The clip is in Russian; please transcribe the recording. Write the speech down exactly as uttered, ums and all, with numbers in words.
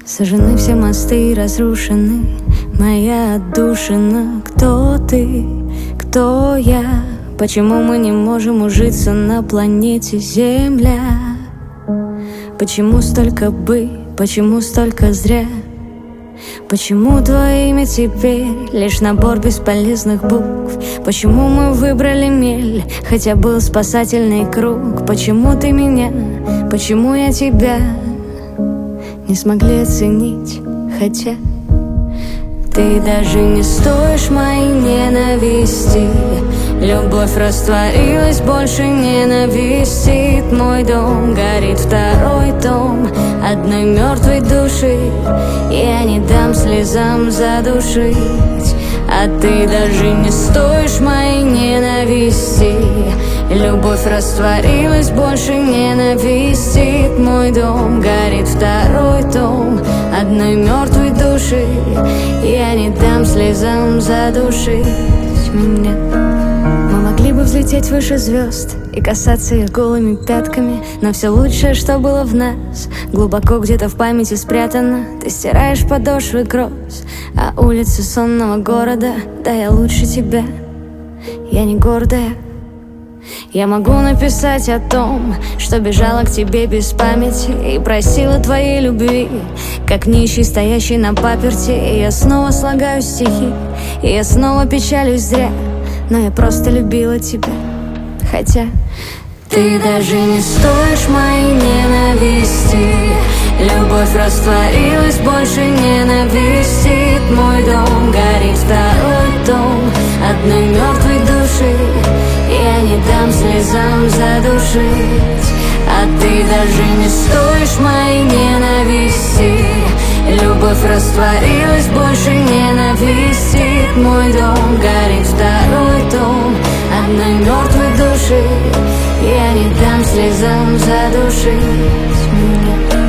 Сожжены все мосты и разрушены моя отдушина. Кто ты? Кто я? Почему мы не можем ужиться на планете Земля? Почему столько бы? Почему столько зря? Почему твое имя теперь лишь набор бесполезных букв? Почему мы выбрали мель, хотя был спасательный круг? Почему ты меня? Почему я тебя не смогли оценить, хотя ты даже не стоишь моей ненависти. Любовь растворилась, больше ненавистит. Мой дом горит, второй том одной мертвой души. Я не дам слезам задушить, а ты даже не стоишь моей ненависти. Любовь растворилась, больше ненавистит. Мой дом горит, второй том одной мертвой души. Я не дам слезам задушить меня. Мы могли бы взлететь выше звезд и касаться их голыми пятками, но все лучшее, что было в нас, глубоко где-то в памяти спрятано. Ты стираешь подошвы гроз, а улицы сонного города, да я лучше тебя, я не гордая. Я могу написать о том, что бежала к тебе без памяти и просила твоей любви, как нищий, стоящий на паперти. И я снова слагаю стихи, и я снова печалюсь зря, но я просто любила тебя, хотя ты даже не стоишь моей ненависти. Любовь растворилась, больше ненавистит. Мой дом горит, второй том одной мертвой души. Я не дам слезам задушить, а ты даже не стоишь моей ненависти. Любовь растворилась, больше ненавистит. Мой дом горит, второй том одной мертвой души. Я не дам слезам задушить меня.